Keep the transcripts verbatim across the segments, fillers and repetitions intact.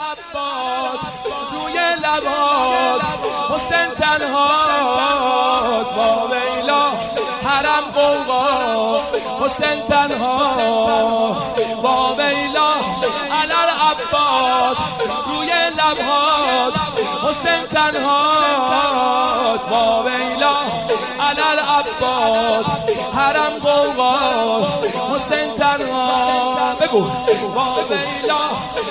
عباس روی لباس حسین تنهاست وا ویلا حرم قوقا حسین تنها وا ویلا علل عباس روی لبهات حسین تنهاست وا ویلا علل عباس حرم قوقا حسین تنها بگو وا ویلا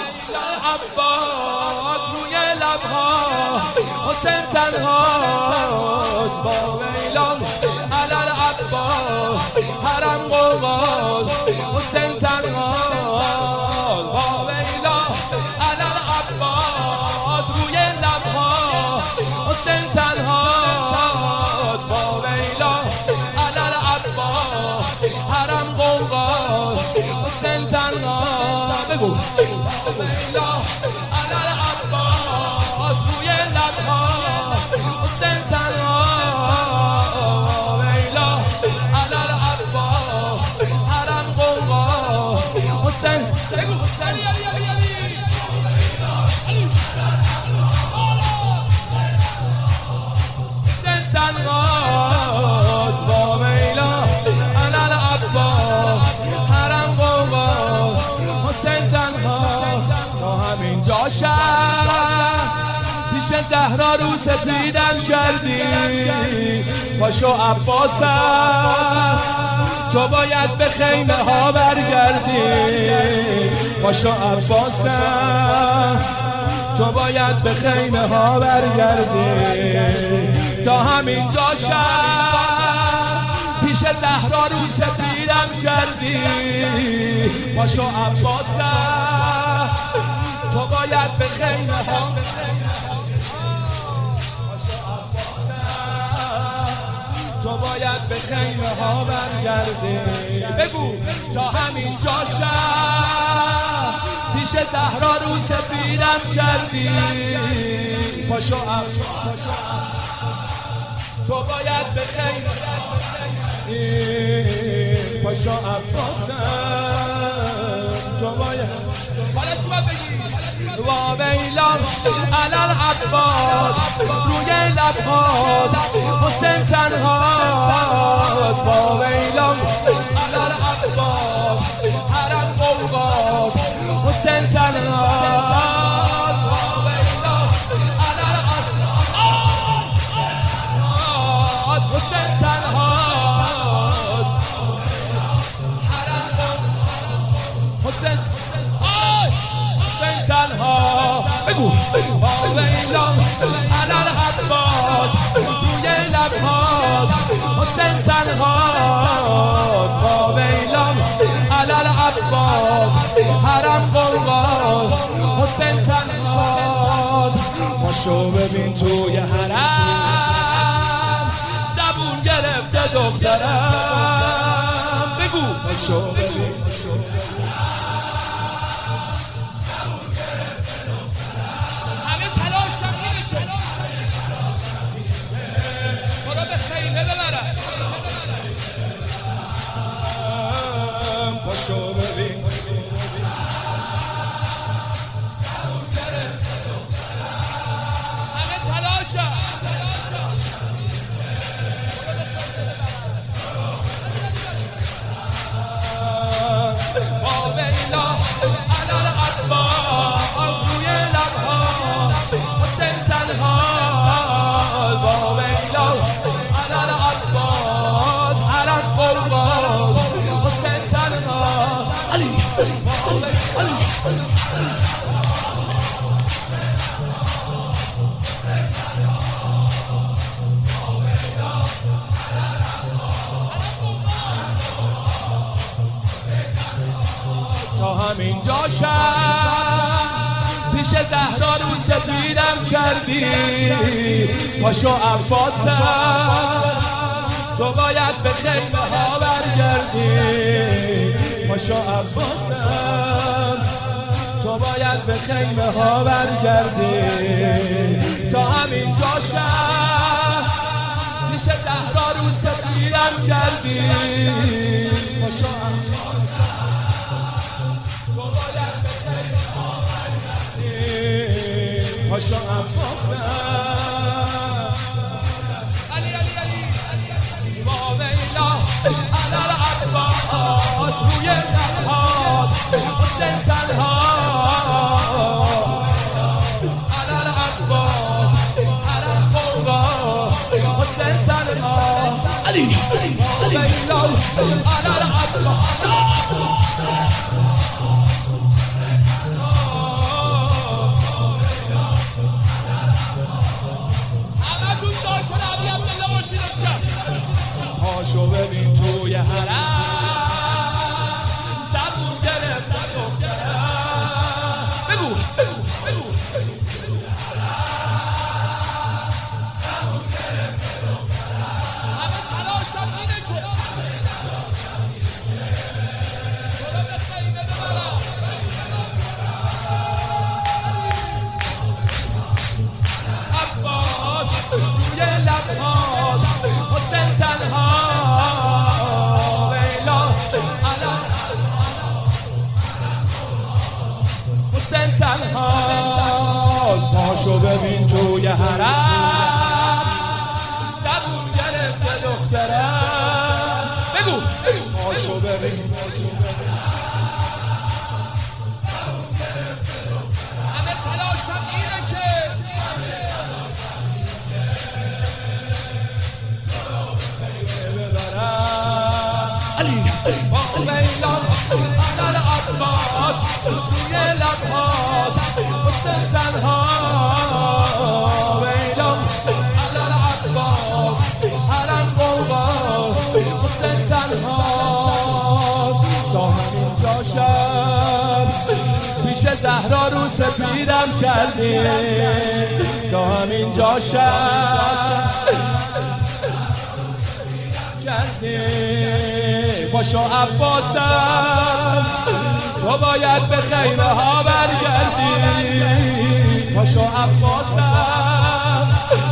عباس روی لبها حسین تنهاست وا ویلا علل عباس حرم قوقا حسین تنهاست وا ویلا علل عباس روی لبها حسین تنهاست وا ویلا علل عباس حرم قوقا حسین تنهاست بگو ویلا علل عباس روی لبها حسین تنها ویلا علل عباس حرم قوقا حسین بگو علی علی علی علی حسین تنهاست وا ویلا علل عباس حرم قوقا حسین تنها تا همین جا شد پیش زهرا رو سپیدم کردی پاشو عباسم تو باید به خیمه ها برگردی پاشو عباسم تو باید به خیمه ها برگردی تا همین جا شد پیش زهرا رو سپیدم کردی پاشو عباسم تو باید به خیمه ها تو باید به خیمه ها برگردی بگو تا همین جا شد پیش زهرا رو سپیدم کردی پاشو عباس تو باید به خیمه پاشو عباس تو باید حالا چی باید بگی وا ویلا علل عباس روی لبهات حسین تنهاست وا ویلا علل عباس حرم قوقاس حسین تنهاست وا ویلا علل عباس حسین تنهاست حرم قوقاس حسین تنها بگو وا ویلا علل عباس روی لبهات حسین تنهاست وا ویلا علل عباس حرم قوقا حسین تنهاست پاشو ببین توی حرم زبون گرفته دخترم بگو پاشو ببین پاشو ببین همه تلاشم وا ویلا علل عباس روی لبها حسین تنهاست وا ویلا علل عباس حرم قوقا حسین تنها علی علی تا همین جا شد پیش زهرا رو سپیدم کردی پاشو عباسم تو باید به خیمه ها برگردی پاشو عباسم تو باید به خیمه ها برگردی تا همین جا شد پیش زهرا رو سپیدم کردی پاشو عباسم تو باید به خیمه ها برگردی پاشو عباسم علی علی علی با ویلا علال عباس روی لبهات حسین تنها علال عباس حرم قوقا حسین تنها علی با ویلا علال عباس پاشو ببین توی حرم زبون گرفته دخترم بگو بگو بگو زبون گرفته دخترم همه تلاشم اینه که برو به خیمه ببرم عباس روی لبهات حسین تنها حسین تنها پاشو ببین توی حرم زبون گرفته دخترم بگو پاشو ببین همه تلاشم اینه که علی با ویلان علال عباس روی لبهاش حسین تنها ویلان علال عباس حرم قوقا حسین تنها تا همین جا شب پیش زهرا رو سپیدم کردی تا همین جا شب کردی پاشو عباسم تو باید به خیمه ها برگردی پاشو عباسم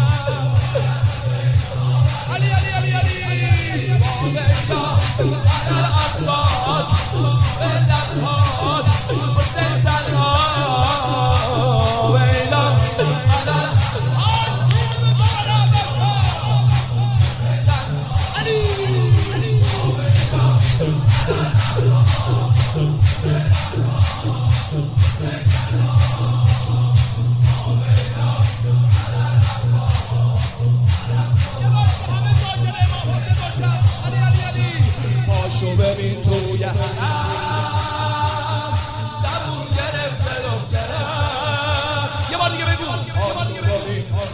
علی علی علی علی علال عباس به لبهاش حسین تنها ویلا علال پاشو ببین توی حرم زبون گرفته دخترم یه بار دیگه بگو یه بار دیگه بگو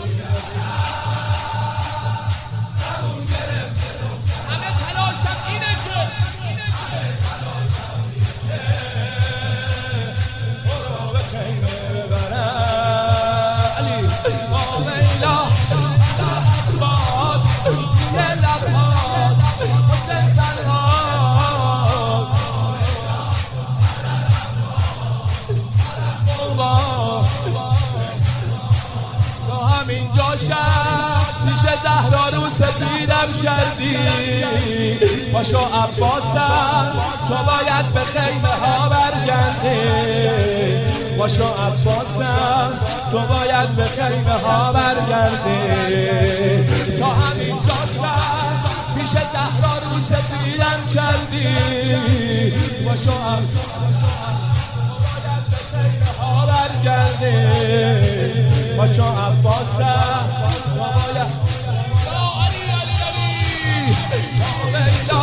زبون گرفته دخترم همه تلاشم اینه که برو به خیمه ببرم علی با ویلا عباس یه لبهاش حسین تنها تا همینجا شب پیش زهرا رو سپیدم کردی پاشو عباسم تو باید به خیمه ها برگردی پاشو عباسم تو باید به خیمه ها برگردی تا همینجا شب پیش زهرا رو سپیدم کردی پاشو عباسم برگرده پاشو عباسم یا علی علی علی